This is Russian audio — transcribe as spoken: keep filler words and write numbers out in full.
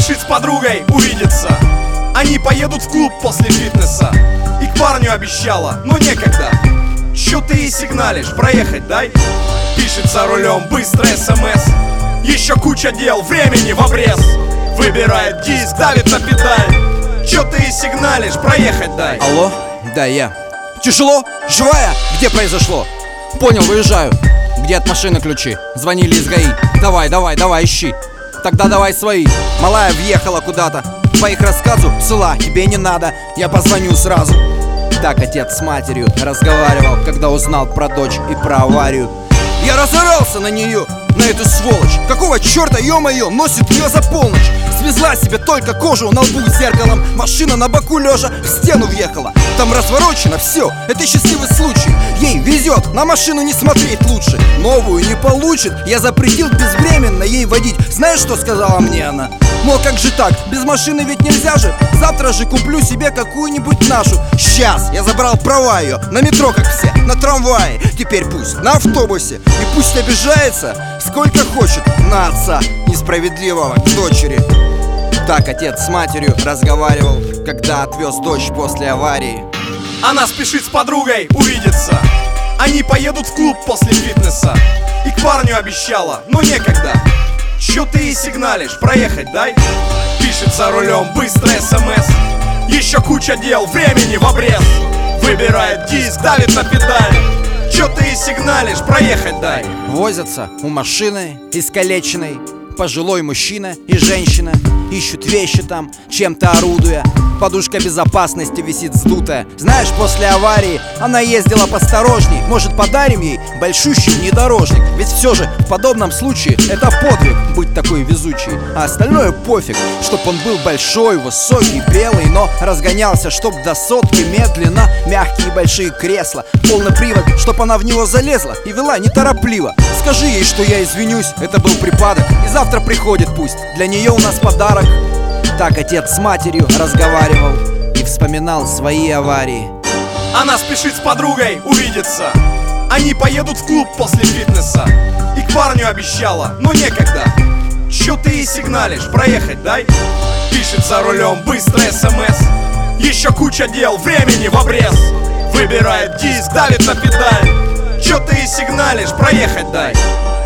спешит с подругой увидеться. Они поедут в клуб после фитнеса. И к парню обещала, но некогда. Чё ты ей сигналишь, проехать дай? Пишет за рулем быстро смс. Еще куча дел, времени в обрез. Выбирает диск, давит на педаль. Чё ты ей сигналишь, проехать дай? Алло, да, я. Тяжело? Живая? Где произошло? Понял, выезжаю. Где от машины ключи? Звонили из ГАИ. Давай, давай, давай, ищи. Тогда давай свои. Малая въехала куда-то. По их рассказу, цела, тебе не надо. Я позвоню сразу. Так отец с матерью разговаривал, когда узнал про дочь и про аварию. Я разорался на нее, на эту сволочь. Какого черта, ё-моё, носит ее за полночь? Свезла себе только кожу на лбу зеркалом. Машина на боку лежа в стену въехала. Там разворочено все, это счастливый случай. Ей везет, на машину не смотреть лучше. Новую не получит, я запретил безвременно ей водить. Знаешь, что сказала мне она? Мол, как же так, без машины ведь нельзя же. Завтра же куплю себе какую-нибудь нашу. Сейчас, я забрал права ее, на метро как все, на трамвае. Теперь пусть на автобусе. И пусть обижается, сколько хочет на отца несправедливого к дочери. Так отец с матерью разговаривал, когда отвез дочь после аварии. Она спешит с подругой увидеться. Они поедут в клуб после фитнеса. И к парню обещала, но некогда. Чё ты ей сигналишь, проехать дай? Пишет за рулем быстро смс. Еще куча дел, времени в обрез. Выбирает диск, давит на педаль. Чё ты ей сигналишь, проехать дай? Возятся у машины искалеченной пожилой мужчина и женщина. Ищут вещи там, чем-то орудуя. Подушка безопасности висит вздутая. Знаешь, после аварии она ездила поосторожней. Может, подарим ей большущий внедорожник? Ведь все же в подобном случае это подвиг быть такой везучей. А остальное пофиг, чтоб он был большой, высокий, белый, но разгонялся, чтоб до сотки медленно. Мягкие большие кресла, полный привод, чтоб она в него залезла и вела неторопливо. Скажи ей, что я извинюсь, это был припадок, и завтра приходит пусть, для нее у нас подарок. Так отец с матерью разговаривал и вспоминал свои аварии. Она спешит с подругой увидеться. Они поедут в клуб после фитнеса. И к парню обещала, но некогда. Чё ты ей сигналишь, проехать дай? Пишет за рулем быстро смс. Еще куча дел, времени в обрез. Выбирает диск, давит на педаль. Чё ты ей сигналишь, проехать дай?